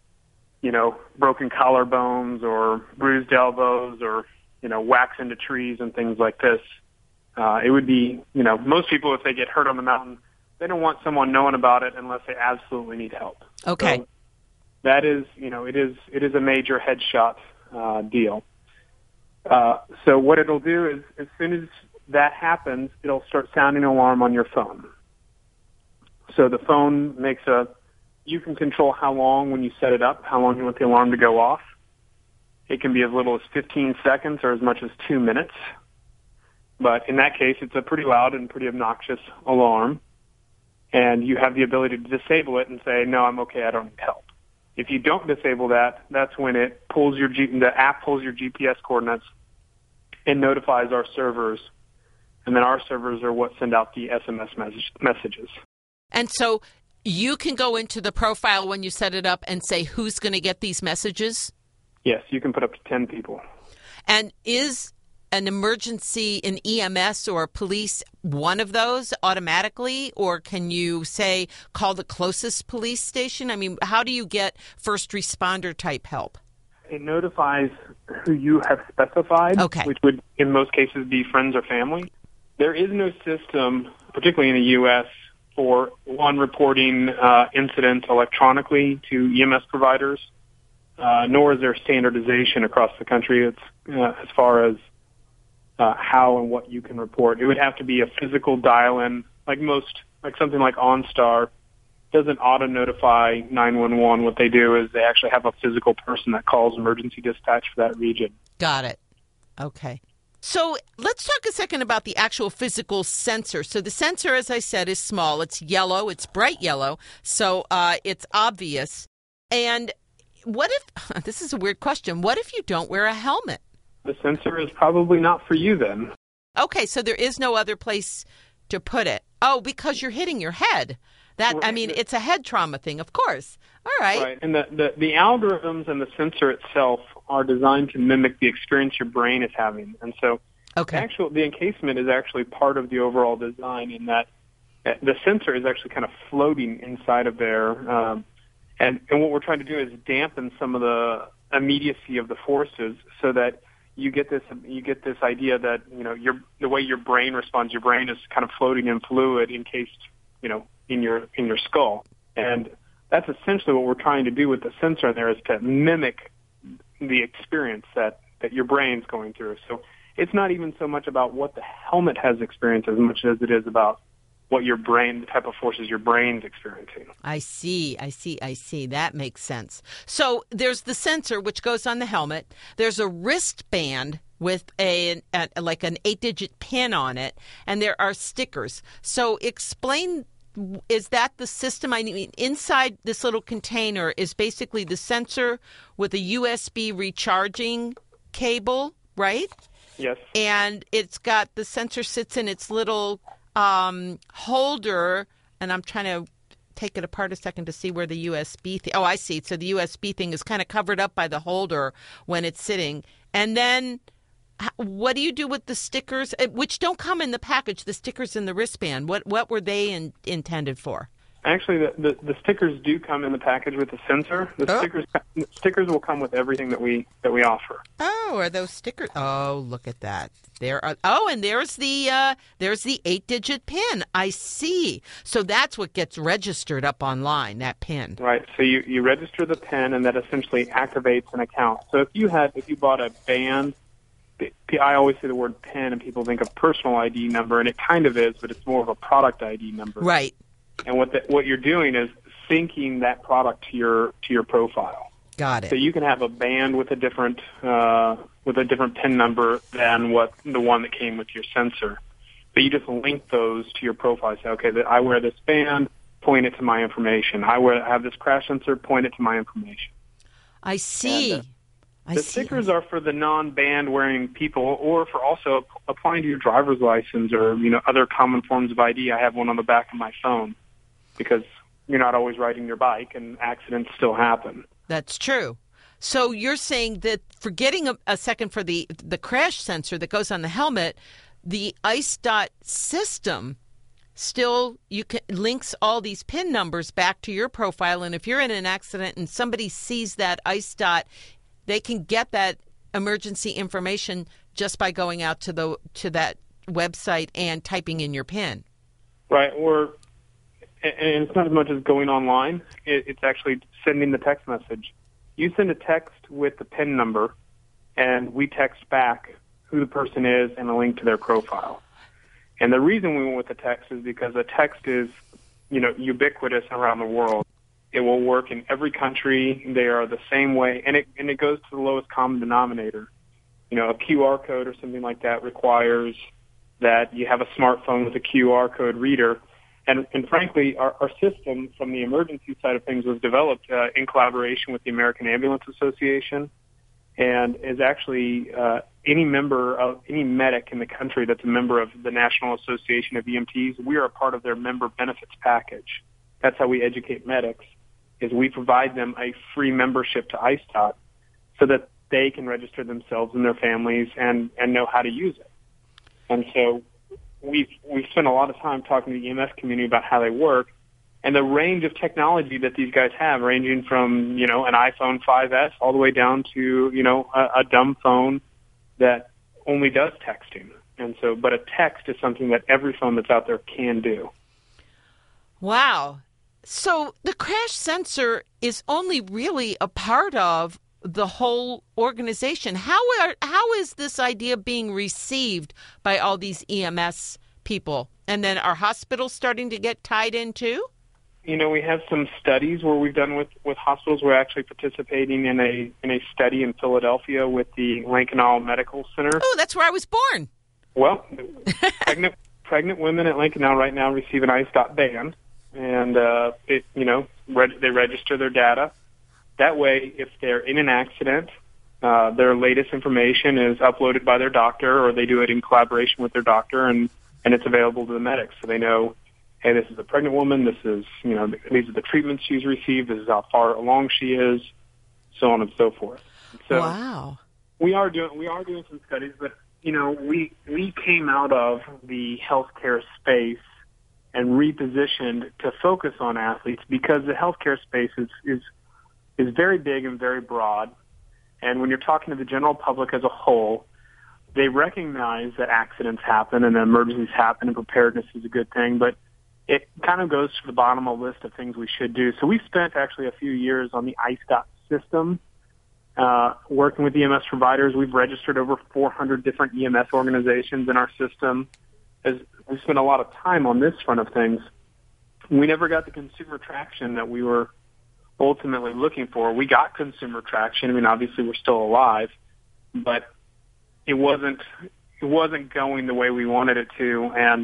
broken collarbones or bruised elbows or, whacks into trees and things like this. It would be, most people, if they get hurt on the mountain, they don't want someone knowing about it unless they absolutely need help. Okay. So that is, it is a major headshot deal. So what it'll do is, as soon as that happens, it'll start sounding an alarm on your phone. So the phone you can control how long when you set it up, how long you want the alarm to go off. It can be as little as 15 seconds or as much as 2 minutes. But in that case, it's a pretty loud and pretty obnoxious alarm, and you have the ability to disable it and say, no, I'm okay, I don't need help. If you don't disable that, that's when it pulls the app pulls your GPS coordinates and notifies our servers, and then our servers are what send out the SMS messages. And so you can go into the profile when you set it up and say who's going to get these messages? Yes, you can put up to 10 people. And is an emergency in EMS or police one of those automatically, or can you say call the closest police station? I mean, how do you get first responder type help? It notifies who you have specified, which would in most cases be friends or family. There is no system, particularly in the U.S., for one reporting incidents electronically to EMS providers, nor is there standardization across the country as far as how and what you can report. It would have to be a physical dial-in, like something like OnStar doesn't auto-notify 911. What they do is they actually have a physical person that calls emergency dispatch for that region. Got it. Okay. So let's talk a second about the actual physical sensor. So the sensor, as I said, is small. It's yellow. It's bright yellow. So it's obvious. And what if, this is a weird question, what if you don't wear a helmet? The sensor is probably not for you then. Okay, so there is no other place to put it. Oh, because you're hitting your head. It's a head trauma thing, of course. All right. Right, and the algorithms and the sensor itself are designed to mimic the experience your brain is having. And so the encasement is actually part of the overall design in that the sensor is actually kind of floating inside of there. And what we're trying to do is dampen some of the immediacy of the forces so that you get this idea that, the way your brain responds, your brain is kind of floating in fluid encased, in your skull. And that's essentially what we're trying to do with the sensor in there, is to mimic the experience that your brain's going through. So it's not even so much about what the helmet has experienced as much as it is about what your brain, the type of forces your brain's experiencing. I see. That makes sense. So there's the sensor, which goes on the helmet. There's a wristband with like an 8-digit pin on it, and there are stickers. So explain, is that the system? I mean, inside this little container is basically the sensor with a USB recharging cable, right? Yes. And it's got, the sensor sits in its little holder, and I'm trying to take it apart a second to see where the USB thing. Oh, I see. So the USB thing is kind of covered up by the holder when it's sitting. And then what do you do with the stickers, which don't come in the package, the stickers in the wristband? What were they intended for? Actually, the stickers do come in the package with the sensor. Stickers will come with everything that we offer. Oh, are those stickers? Oh, look at that. And there's the 8-digit pin. I see. So that's what gets registered up online, that pin. Right. So you register the pin, and that essentially activates an account. So if you bought a band, I always say the word pin, and people think of personal ID number, and it kind of is, but it's more of a product ID number. Right. And what you're doing is syncing that product to your profile. Got it. So you can have a band with a different PIN number than the one that came with your sensor. But you just link those to your profile. Say, okay, I wear this band, point it to my information. I have this crash sensor, point it to my information. I see. And, the stickers are for the non-band wearing people, or for also applying to your driver's license or other common forms of ID. I have one on the back of my phone, because you're not always riding your bike and accidents still happen. That's true. So you're saying that, forgetting a second for the crash sensor that goes on the helmet, the ICE.dot system still links all these PIN numbers back to your profile. And if you're in an accident and somebody sees that ICE.dot, they can get that emergency information just by going out to that website and typing in your PIN. Right. And it's not as much as going online. It's actually sending the text message. You send a text with the PIN number, and we text back who the person is and a link to their profile. And the reason we went with the text is because the text is, ubiquitous around the world. It will work in every country. They are the same way, and it goes to the lowest common denominator. A QR code or something like that requires that you have a smartphone with a QR code reader. And frankly, our system from the emergency side of things was developed in collaboration with the American Ambulance Association, and is actually any medic in the country that's a member of the National Association of EMTs, we are a part of their member benefits package. That's how we educate medics, is we provide them a free membership to ISTOT so that they can register themselves and their families and know how to use it. And so we've spent a lot of time talking to the EMS community about how they work, and the range of technology that these guys have, ranging from, an iPhone 5S all the way down to, a dumb phone that only does texting. And so, but a text is something that every phone that's out there can do. Wow. So the crash sensor is only really a part of the whole organization. How is this idea being received by all these EMS people? And then are hospitals starting to get tied in too? We have some studies where we've done with hospitals. We're actually participating in a study in Philadelphia with the Lankenau Medical Center. Oh, that's where I was born. Well, pregnant women at Lankenau right now receive an ISTOT band, and they register their data. That way, if they're in an accident, their latest information is uploaded by their doctor, or they do it in collaboration with their doctor, and it's available to the medics. So they know, hey, this is a pregnant woman, this is, these are the treatments she's received, this is how far along she is, so on and so forth. So wow. We are doing some studies, but, we came out of the healthcare space and repositioned to focus on athletes because the healthcare space is very big and very broad. And when you're talking to the general public as a whole, they recognize that accidents happen and that emergencies happen and preparedness is a good thing, but it kind of goes to the bottom of the list of things we should do. So we spent actually a few years on the ISTOT system, working with EMS providers. We've registered over 400 different EMS organizations in our system. We spent a lot of time on this front of things. We never got the consumer traction that we were ultimately looking for. We got consumer traction. I mean, obviously we're still alive, but it wasn't going the way we wanted it to. And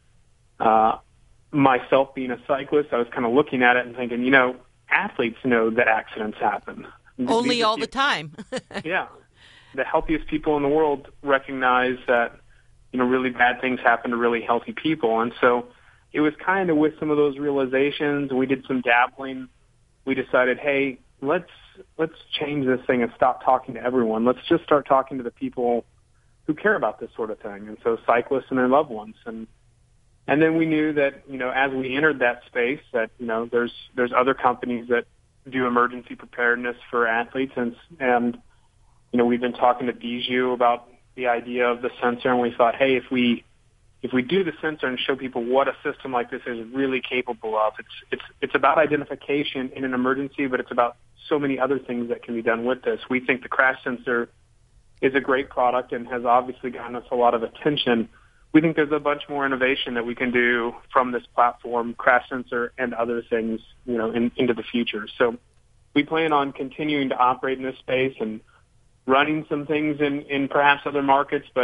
myself being a cyclist, I was kind of looking at it and thinking, athletes know that accidents happen. Only all the time. Yeah. The healthiest people in the world recognize that, really bad things happen to really healthy people. And so it was kind of with some of those realizations, we did some dabbling. We decided, hey, let's change this thing and stop talking to everyone. Let's just start talking to the people who care about this sort of thing. And so cyclists and their loved ones. And then we knew that, as we entered that space, that, there's other companies that do emergency preparedness for athletes. And we've been talking to Bijou about the idea of the sensor, and we thought, hey, if we do the sensor and show people what a system like this is really capable of, it's about identification in an emergency, but it's about so many other things that can be done with this. We think the crash sensor is a great product and has obviously gotten us a lot of attention. We think there's a bunch more innovation that we can do from this platform, crash sensor and other things, into the future. So we plan on continuing to operate in this space and running some things in perhaps other markets, but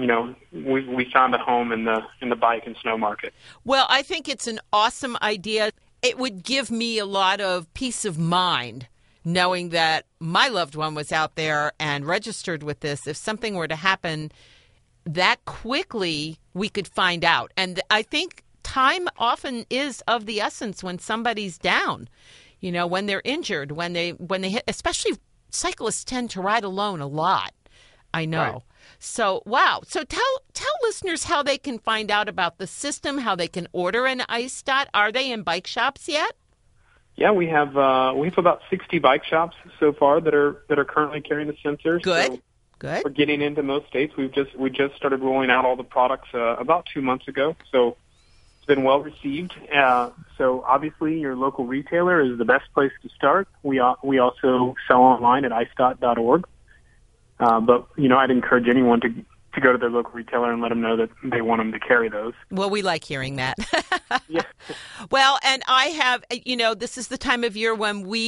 we found a home in the bike and snow market. Well, I think it's an awesome idea. It would give me a lot of peace of mind knowing that my loved one was out there and registered with this. If something were to happen that quickly, we could find out. And I think time often is of the essence when somebody's down, when they're injured, when they hit, especially cyclists tend to ride alone a lot. I know. Right. So, wow. So tell listeners how they can find out about the system, how they can order an ISTOT. Are they in bike shops yet? Yeah, we have about 60 bike shops so far that are currently carrying the sensors. Good. So Good. we're getting into most states. We just started rolling out all the products about 2 months ago. So it's been well received. So obviously your local retailer is the best place to start. We also sell online at istot.org. But I'd encourage anyone to go to their local retailer and let them know that they want them to carry those. Well, we like hearing that. Yeah. Well, and I have, this is the time of year when we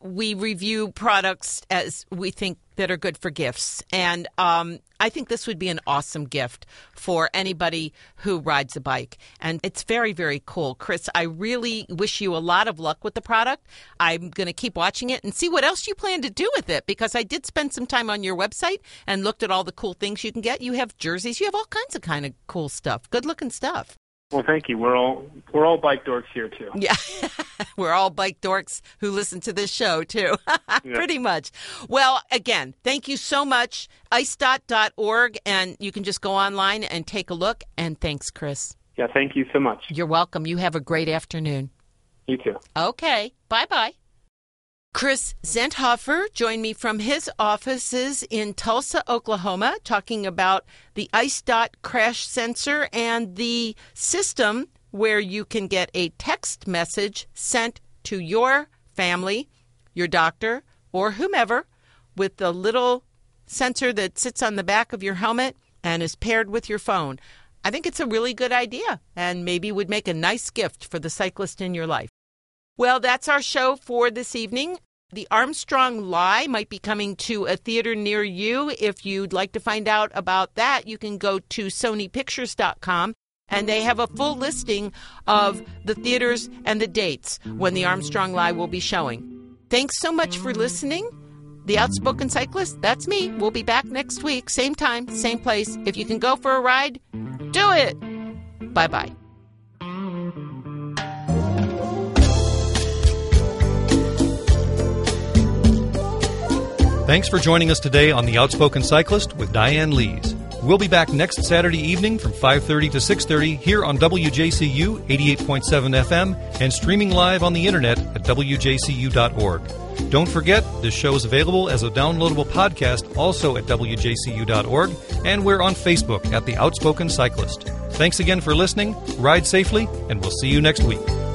we review products as we think that are good for gifts. And I think this would be an awesome gift for anybody who rides a bike. And it's very, very cool. Chris, I really wish you a lot of luck with the product. I'm going to keep watching it and see what else you plan to do with it, because I did spend some time on your website and looked at all the cool things you can get. You have jerseys. You have all kinds of cool stuff, good-looking stuff. Well, thank you. We're all bike dorks here, too. Yeah, we're all bike dorks who listen to this show, too, pretty much. Well, again, thank you so much. ICEDOT.org, and you can just go online and take a look. And thanks, Chris. Yeah, thank you so much. You're welcome. You have a great afternoon. You too. Okay, bye-bye. Chris Zenthofer joined me from his offices in Tulsa, Oklahoma, talking about the ICEDOT crash sensor and the system where you can get a text message sent to your family, your doctor, or whomever with the little sensor that sits on the back of your helmet and is paired with your phone. I think it's a really good idea and maybe would make a nice gift for the cyclist in your life. Well, that's our show for this evening. The Armstrong Lie might be coming to a theater near you. If you'd like to find out about that, you can go to SonyPictures.com, and they have a full listing of the theaters and the dates when the Armstrong Lie will be showing. Thanks so much for listening. The Outspoken Cyclist, that's me. We'll be back next week, same time, same place. If you can go for a ride, do it. Bye-bye. Thanks for joining us today on The Outspoken Cyclist with Diane Lees. We'll be back next Saturday evening from 5:30 to 6:30 here on WJCU 88.7 FM and streaming live on the internet at WJCU.org. Don't forget, this show is available as a downloadable podcast also at WJCU.org, and we're on Facebook at The Outspoken Cyclist. Thanks again for listening, ride safely, and we'll see you next week.